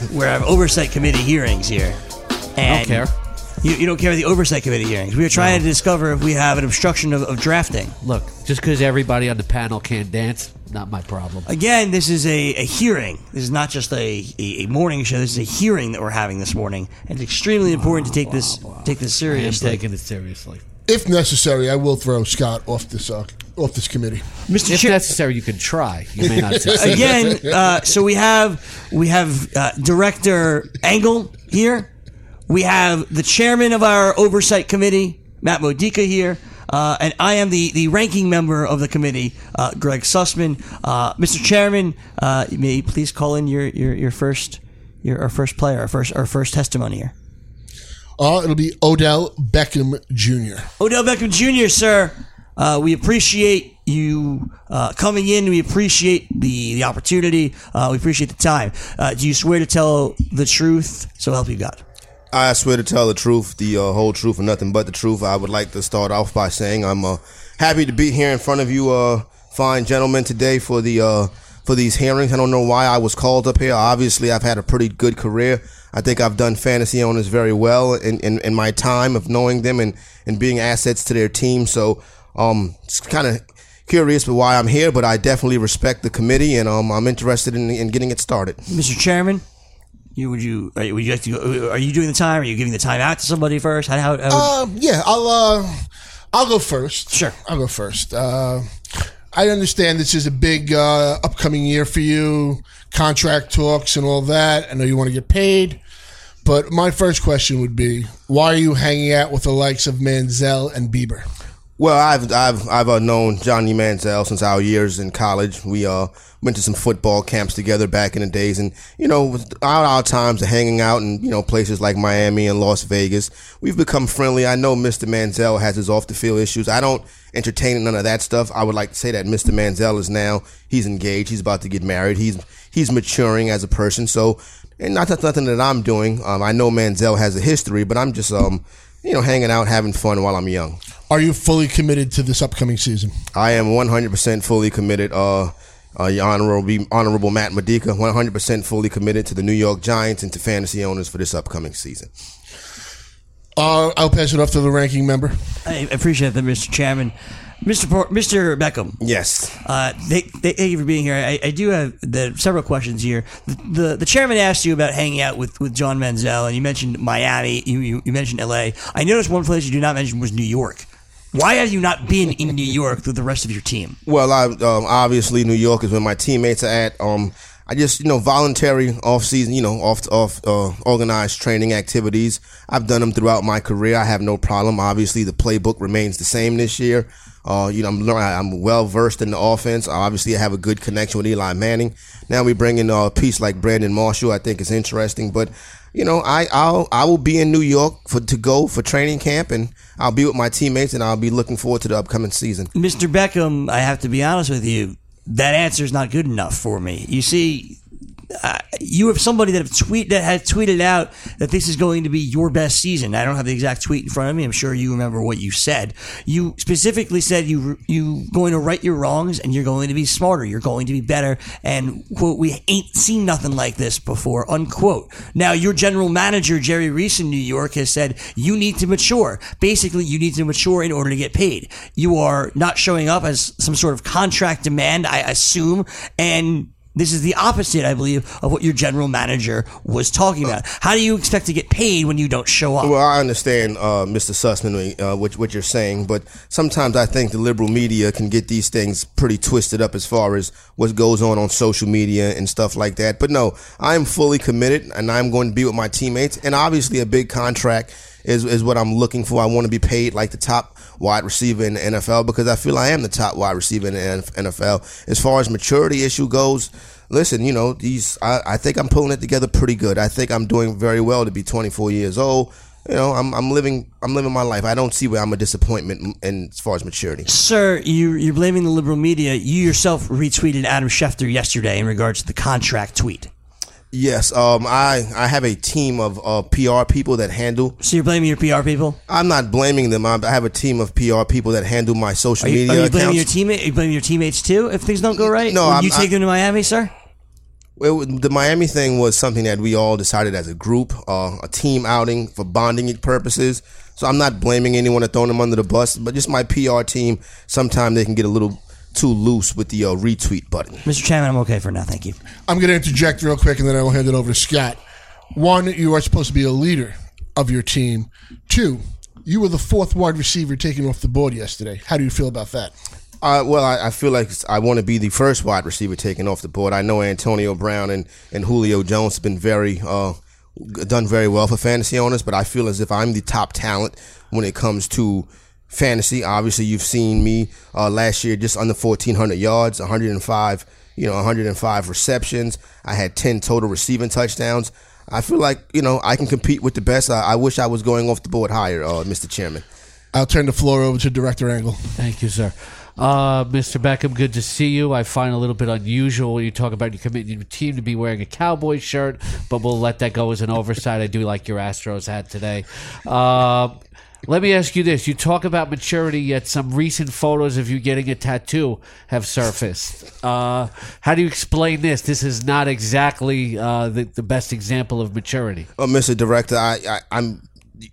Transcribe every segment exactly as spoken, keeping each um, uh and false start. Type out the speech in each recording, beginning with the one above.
we have oversight committee hearings here. And I don't care. You, you don't care about the oversight committee hearings. We are trying No. to discover if we have an obstruction of, of drafting. Look, just because everybody on the panel can't dance, not my problem. Again, this is a, a hearing. This is not just a, a, a morning show. This is a hearing that we're having this morning. And it's extremely important to take this take this I am seriously. taking it seriously. If necessary, I will throw Scott off this uh, off this committee. Mister If Chair- necessary, you can try. You may not succeed. Again, uh, so we have we have uh, Director Engel here. We have the chairman of our oversight committee, Matt Modica, here. Uh, and I am the, the ranking member of the committee, uh, Greg Sussman. Uh, Mister Chairman, uh, may you please call in your, your, your first your our first player, our first our first testimony here. Uh, it'll be Odell Beckham Junior Odell Beckham Junior, sir. Uh, we appreciate you uh, coming in. We appreciate the, the opportunity. Uh, we appreciate the time. Uh, do you swear to tell the truth, so help you God? I swear to tell the truth, the uh, whole truth, and nothing but the truth. I would like to start off by saying I'm uh, happy to be here in front of you, uh, fine gentlemen, today for the uh, for these hearings. I don't know why I was called up here. Obviously, I've had a pretty good career. I think I've done fantasy owners very well in, in, in my time of knowing them and, and being assets to their team. So um, it's kind of curious for why I'm here, but I definitely respect the committee, and um, I'm interested in, in getting it started. Mister Chairman, you would you are you, would you like to go, are you doing the time? Are you giving the time out to somebody first? How, how, how Um, yeah, I'll uh, I'll go first. Sure. I'll go first. Uh, I understand this is a big uh, upcoming year for you, contract talks and all that. I know you want to get paid, but my first question would be, why are you hanging out with the likes of Manziel and Bieber? Well, I've I've I've uh, known Johnny Manziel since our years in college. We uh went to some football camps together back in the days, and you know, our our times of hanging out in you know places like Miami and Las Vegas, we've become friendly. I know Mister Manziel has his off the field issues. I don't entertain none of that stuff. I would like to say that Mister Manziel is now he's engaged. He's about to get married. He's he's maturing as a person. So, and not that's nothing that I'm doing. Um, I know Manziel has a history, but I'm just um you know hanging out, having fun while I'm young. Are you fully committed to this upcoming season? I am one hundred percent fully committed. Uh, uh, your honorable, honorable Matt Modica, one hundred percent fully committed to the New York Giants and to fantasy owners for this upcoming season. Uh, I'll pass it off to the ranking member. I appreciate that, Mister Chairman. Mister Por- Mister Beckham. Yes. Uh, they, they, thank you for being here. I, I do have the, several questions here. The, the the chairman asked you about hanging out with, with John Manziel, and you mentioned Miami. You, you you mentioned L A. I noticed one place you did not mention was New York. Why have you not been in New York with the rest of your team? Well, I um, obviously New York is where my teammates are at. Um, I just you know voluntary off season, you know off off uh, organized training activities. I've done them throughout my career. I have no problem. Obviously, the playbook remains the same this year. Uh, you know, I'm I'm well versed in the offense. Obviously, I have a good connection with Eli Manning. Now we bring in a piece like Brandon Marshall. I think is interesting, but you know, I I'll I will be in New York for to go for training camp, and I'll be with my teammates, and I'll be looking forward to the upcoming season. Mister Beckham, I have to be honest with you. That answer is not good enough for me. You see, uh, you have somebody that have tweet that has tweeted out that this is going to be your best season. I don't have the exact tweet in front of me. I'm sure you remember what you said. You specifically said you you going to right your wrongs and you're going to be smarter. You're going to be better. And quote, we ain't seen nothing like this before. Unquote. Now your general manager Jerry Reese in New York has said you need to mature. Basically, you need to mature in order to get paid. You are not showing up as some sort of contract demand, I assume, and this is the opposite, I believe, of what your general manager was talking about. How do you expect to get paid when you don't show up? Well, I understand, uh, Mister Sussman, uh, what, what you're saying, but sometimes I think the liberal media can get these things pretty twisted up as far as what goes on on social media and stuff like that. But no, I'm fully committed, and I'm going to be with my teammates. And obviously, a big contract is is what I'm looking for. I want to be paid like the top wide receiver in the N F L because I feel I am the top wide receiver in the N F L. As far as maturity issue goes, listen, you know, these I, I think I'm pulling it together pretty good. I think I'm doing very well to be twenty-four years old. You know, I'm I'm living I'm living my life. I don't see where I'm a disappointment in as far as maturity. Sir, you you're blaming the liberal media. You yourself retweeted Adam Schefter yesterday in regards to the contract tweet. Yes, um, I, I have a team of uh, P R people that handle. So you're blaming your P R people? I'm not blaming them. I have a team of P R people that handle my social are you, media Are you blaming accounts. your teammate? Are you blaming your teammates too if things don't go right? No, Will I'm, you take I, them to Miami, sir? Well, the Miami thing was something that we all decided as a group, uh, a team outing for bonding purposes. So I'm not blaming anyone or throwing them under the bus, but just my P R team, sometimes they can get a little too loose with the uh, retweet button. Mister Chairman, I'm okay for now. Thank you. I'm going to interject real quick, and then I will hand it over to Scott. One, you are supposed to be a leader of your team. Two, you were the fourth wide receiver taken off the board yesterday. How do you feel about that? Uh, well, I, I feel like I want to be the first wide receiver taken off the board. I know Antonio Brown and, and Julio Jones have been very uh, done very well for fantasy owners, but I feel as if I'm the top talent when it comes to fantasy. Obviously, you've seen me uh, last year just under fourteen hundred yards, one hundred five, you know, one hundred five receptions. I had ten total receiving touchdowns. I feel like, you know, I can compete with the best. I, I wish I was going off the board higher, uh, Mister Chairman. I'll turn the floor over to Director Angle. Thank you, sir. Uh, Mister Beckham, good to see you. I find it a little bit unusual when you talk about you committing your team to be wearing a Cowboys shirt, but we'll let that go as an oversight. I do like your Astros hat today. Uh, let me ask you this. You talk about maturity, yet some recent photos of you getting a tattoo have surfaced. Uh, how do you explain this? This is not exactly uh, the, the best example of maturity. Well, Mister Director, I, I, I'm,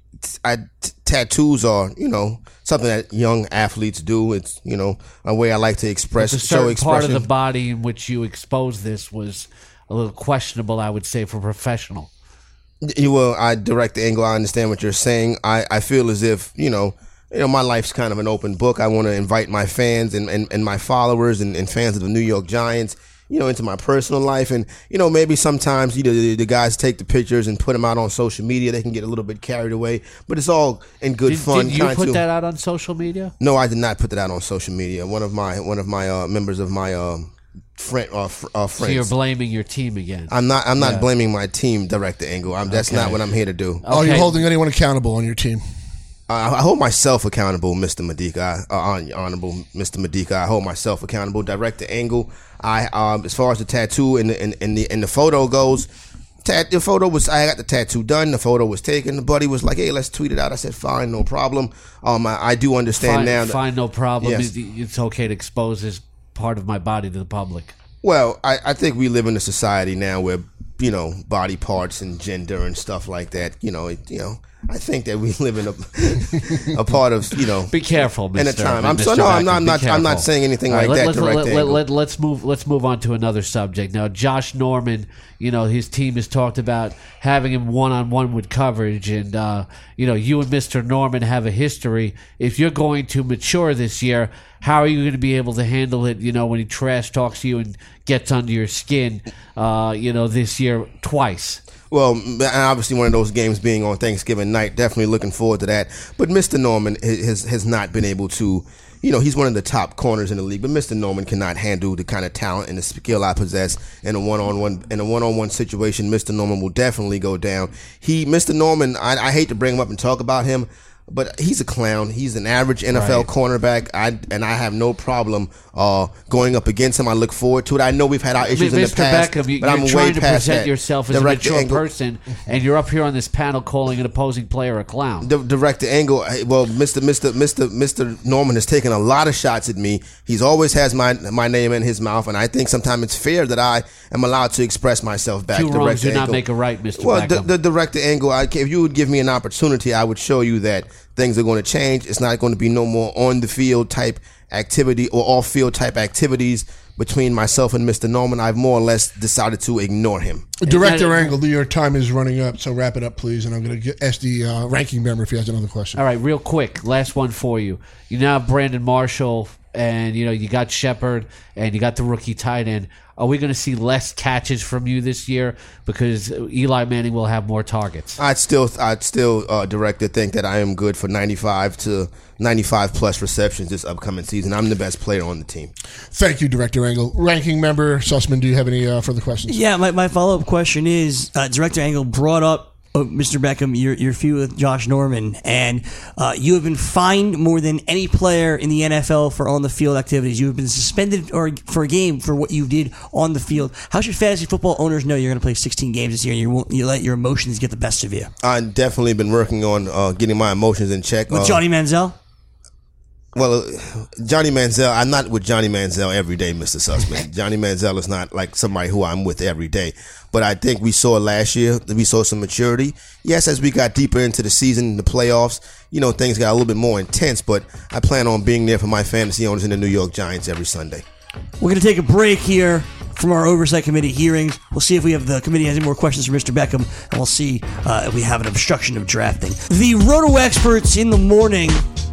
I, t- tattoos are, you know, something that young athletes do. It's, you know, a way I like to express, The show certain expression. part of the body in which you exposed this was a little questionable, I would say, for professional. You will, I direct the angle. I understand what you're saying. I, I feel as if, you know, you know, my life's kind of an open book. I want to invite my fans and, and, and my followers and, and fans of the New York Giants, you know, into my personal life. And, you know, maybe sometimes, you know, the, the guys take the pictures and put them out on social media. They can get a little bit carried away, but it's all in good Did, fun. did you kind put to, that out on social media? No, I did not put that out on social media. One of my, one of my, uh, members of my, uh, friend, uh, fr- uh, friends. So you're blaming your team again. I'm not, I'm not Yeah. blaming my team, Director Angle. I'm, that's Okay. not what I'm here to do. Are you Okay. holding anyone accountable on your team? I, I hold myself accountable, Mister Medica. Uh, hon- honorable Mister Medica. I hold myself accountable. Director Angle. I, um, as far as the tattoo and the and, and the and the photo goes, tat, the photo was. I got the tattoo done. The photo was taken. The buddy was like, "Hey, let's tweet it out." I said, "Fine, no problem." Um, I, I do understand Fine, now. That, fine, no problem. Yes. It- It's okay to expose this part of my body to the public. Well, I, I think we live in a society now where, you know, body parts and gender and stuff like that. You know, it, you know. I think that we live in a a part of, you know, Be careful, Mister in a time. I'm Mister so no, I'm Becker, not. I'm be not, I'm not careful. saying anything All right, like let, that. let's, Direct let, Angle. let, let, let's move. Let's move on to another subject now. Josh Norman, you know, his team has talked about having him one on one with coverage, and uh, you know, you and Mister Norman have a history. If you're going to mature this year, how are you going to be able to handle it? You know, when he trash talks you and gets under your skin, uh, you know, this year twice. Well, and obviously one of those games being on Thanksgiving night, definitely looking forward to that. But Mister Norman has has not been able to, you know, he's one of the top corners in the league, but Mister Norman cannot handle the kind of talent and the skill I possess in a one-on-one in a one-on-one situation. Mister Norman will definitely go down. He, Mister Norman, I, I hate to bring him up and talk about him, but he's a clown. He's an average N F L Right. cornerback, I, and I have no problem uh, going up against him. I look forward to it. I know we've had our issues in the Mister past, Beckham, you, but you're I'm trying way to past present that. yourself as a Direct mature Angle- person, and you're up here on this panel calling an opposing player a clown. The director Angle, well, Mister Mister Mister Mister Norman has taken a lot of shots at me. He's always has my my name in his mouth, and I think sometimes it's fair that I am allowed to express myself back. Two wrongs Director do not Angle. make a right, Mister Well, the, Beckham. the director Angle, I, if you would give me an opportunity, I would show you that things are going to change. It's not going to be no more on the field type activity or off field type activities between myself and Mister Norman. I've more or less decided to ignore him. Director that- Angle, your time is running up, so wrap it up, please. And I'm going to ask the uh, ranking member if he has another question. All right, real quick, last one for you. You now have Brandon Marshall, and you know you got Shepard, and you got the rookie tight end. Are we going to see less catches from you this year because Eli Manning will have more targets? I'd still, I'd still, uh, director think that I am good for ninety-five to ninety-five plus receptions this upcoming season. I'm the best player on the team. Thank you, Director Angle. Ranking member Sussman, do you have any uh, further questions? Yeah, my, my follow up question is uh, Director Angle brought up, uh, Mister Beckham, your, your feud with Josh Norman, and uh, you have been fined more than any player in the N F L for on the field activities. You have been suspended or for a game for what you did on the field. How should fantasy football owners know you're going to play sixteen games this year and you won't you let your emotions get the best of you? I've definitely been working on uh, getting my emotions in check. With uh, Johnny Manziel? Well, Johnny Manziel, I'm not with Johnny Manziel every day, Mister Sussman. Johnny Manziel is not like somebody who I'm with every day. But I think we saw last year that we saw some maturity. Yes, as we got deeper into the season, the playoffs, you know, things got a little bit more intense. But I plan on being there for my fantasy owners in the New York Giants every Sunday. We're going to take a break here from our Oversight Committee hearings. We'll see if we have the committee has any more questions for Mister Beckham, and we'll see uh, if we have an obstruction of drafting. The Roto Experts in the Morning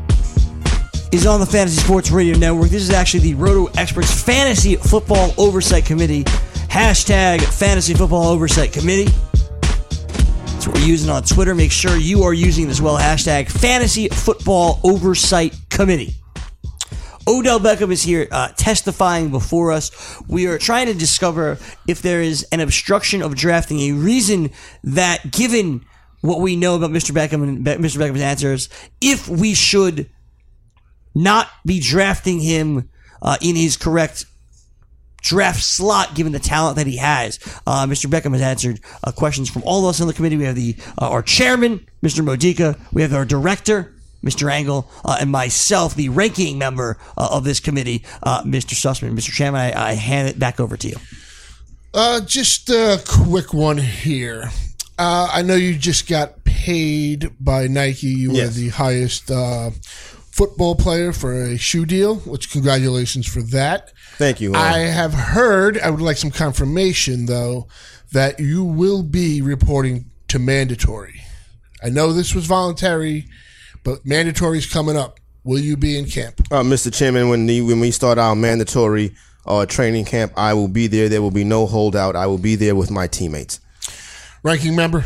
is on the Fantasy Sports Radio Network. This is actually the Roto Experts Fantasy Football Oversight Committee. Hashtag Fantasy Football Oversight Committee. That's what we're using on Twitter. Make sure you are using it as well. Hashtag Fantasy Football Oversight Committee. Odell Beckham is here uh, testifying before us. We are trying to discover if there is an obstruction of drafting, a reason that, given what we know about Mister Beckham and Be- Mister Beckham's answers, if we should not be drafting him uh, in his correct draft slot, given the talent that he has. Uh, Mister Beckham has answered uh, questions from all of us on the committee. We have the uh, our chairman, Mister Modica. We have our director, Mister Angle, uh, and myself, the ranking member uh, of this committee, uh, Mister Sussman. Mister Chairman, I, I hand it back over to you. Uh, just a quick one here. Uh, I know you just got paid by Nike. You Yes. were the highest uh, football player for a shoe deal, which congratulations for that. Thank you. I have heard, I would like some confirmation, though, that you will be reporting to mandatory. I know this was voluntary, but mandatory is coming up. Will you be in camp? Uh, Mister Chairman, when the, when we start our mandatory uh, training camp, I will be there. There will be no holdout. I will be there with my teammates. Ranking member?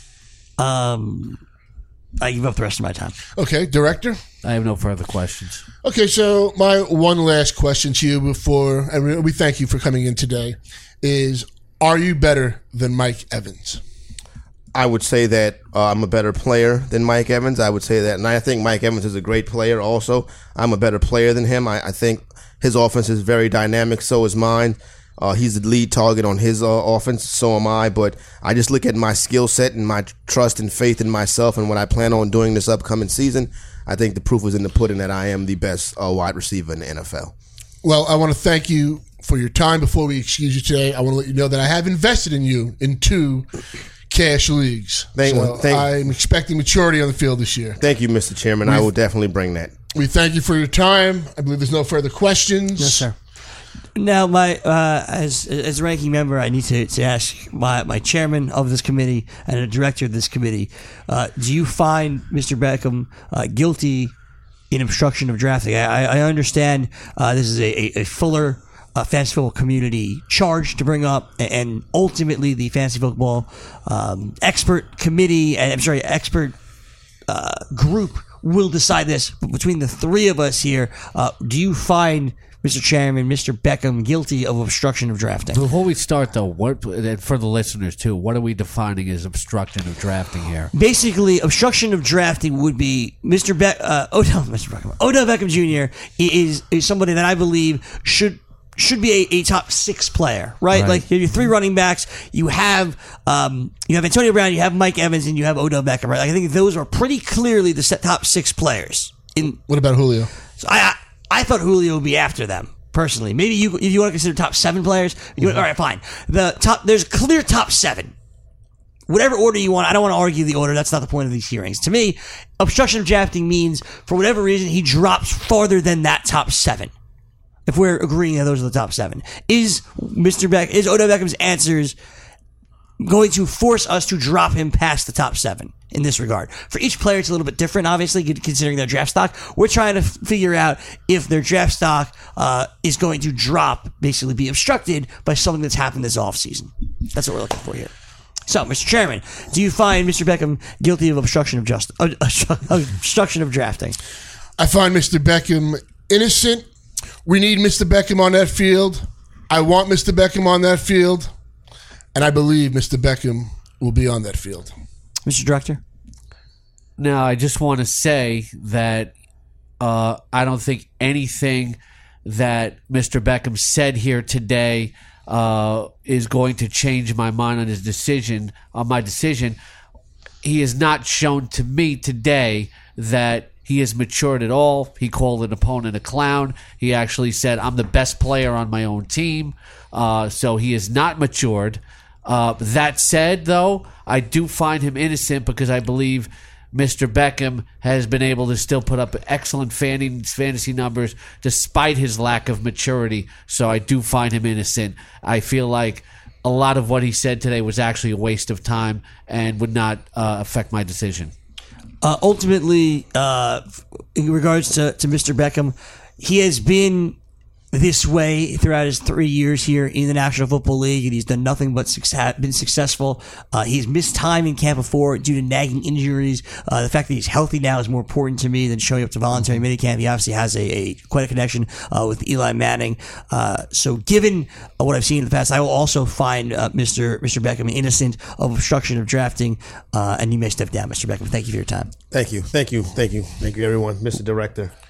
Um, I give up the rest of my time. Okay, director? I have no further questions. Okay, so my one last question to you before, and we thank you for coming in today, is are you better than Mike Evans? I would say that uh, I'm a better player than Mike Evans. I would say that, and I think Mike Evans is a great player also. I'm a better player than him. I, I think his offense is very dynamic. So is mine. Uh, he's the lead target on his uh, offense. So am I. But I just look at my skill set and my trust and faith in myself and what I plan on doing this upcoming season. I think the proof is in the pudding that I am the best uh, wide receiver in the N F L. Well, I want to thank you for your time. Before we excuse you today, I want to let you know that I have invested in you in two cash leagues. Thank, so thank, I'm expecting maturity on the field this year. Thank you, Mister Chairman. I will definitely bring that. We thank you for your time. I believe there's no further questions. Yes, sir. Now, my uh, as as ranking member, I need to, to ask my, my chairman of this committee and the director of this committee, uh, do you find Mister Beckham uh, guilty in obstruction of drafting? I, I understand uh, this is a, a, a fuller uh, fantasy football community charge to bring up, and ultimately the fantasy football um, expert committee, and I'm sorry, expert uh, group will decide this. But between the three of us here, uh, do you find Mister Chairman, Mister Beckham guilty of obstruction of drafting? Before we start, though, what and for the listeners too, what are we defining as obstruction of drafting here? Basically, obstruction of drafting would be Mister Be- uh, Odell, Mister Beckham, Odell Beckham Junior is is somebody that I believe should should be a, a top six player, right? Right. Like you have your three running backs, you have um, you have Antonio Brown, you have Mike Evans, and you have Odell Beckham, right? Like I think those are pretty clearly the set top six players. In What about Julio? so I. I I thought Julio would be after them, personally. Maybe you, if you want to consider top seven players, you all right, fine. The top, there's a clear top seven. Whatever order you want, I don't want to argue the order. That's not the point of these hearings. To me, obstruction of drafting means, for whatever reason, he drops farther than that top seven. If we're agreeing that those are the top seven, is Mister Beck, is Odell Beckham's answers going to force us to drop him past the top seven in this regard? For each player, it's a little bit different, obviously, considering their draft stock. We're trying to f- figure out if their draft stock uh, is going to drop, basically be obstructed by something that's happened this offseason. That's what we're looking for here. So, Mister Chairman, do you find Mister Beckham guilty of obstruction of just uh, obstruction of drafting? I find Mister Beckham innocent. We need Mister Beckham on that field. I want Mister Beckham on that field. And I believe Mister Beckham will be on that field. Mister Director? Now, I just want to say that uh, I don't think anything that Mister Beckham said here today uh, is going to change my mind on his decision, on my decision. He has not shown to me today that he has matured at all. He called an opponent a clown. He actually said, I'm the best player on my own team. Uh, so he is not matured. Uh, that said, though, I do find him innocent because I believe Mister Beckham has been able to still put up excellent fantasy numbers despite his lack of maturity. So I do find him innocent. I feel like a lot of what he said today was actually a waste of time and would not uh, affect my decision. Uh, ultimately, uh, in regards to, to Mister Beckham, he has been this way throughout his three years here in the National Football League, and he's done nothing but success, been successful. Uh, he's missed time in camp before due to nagging injuries. Uh, the fact that he's healthy now is more important to me than showing up to voluntary minicamp. He obviously has a, a quite a connection uh, with Eli Manning. Uh, so, given uh, what I've seen in the past, I will also find uh, Mister Mister Beckham innocent of obstruction of drafting, uh, and you may step down, Mister Beckham. Thank you for your time. Thank you. Thank you. Thank you. Thank you, everyone. Mister Director.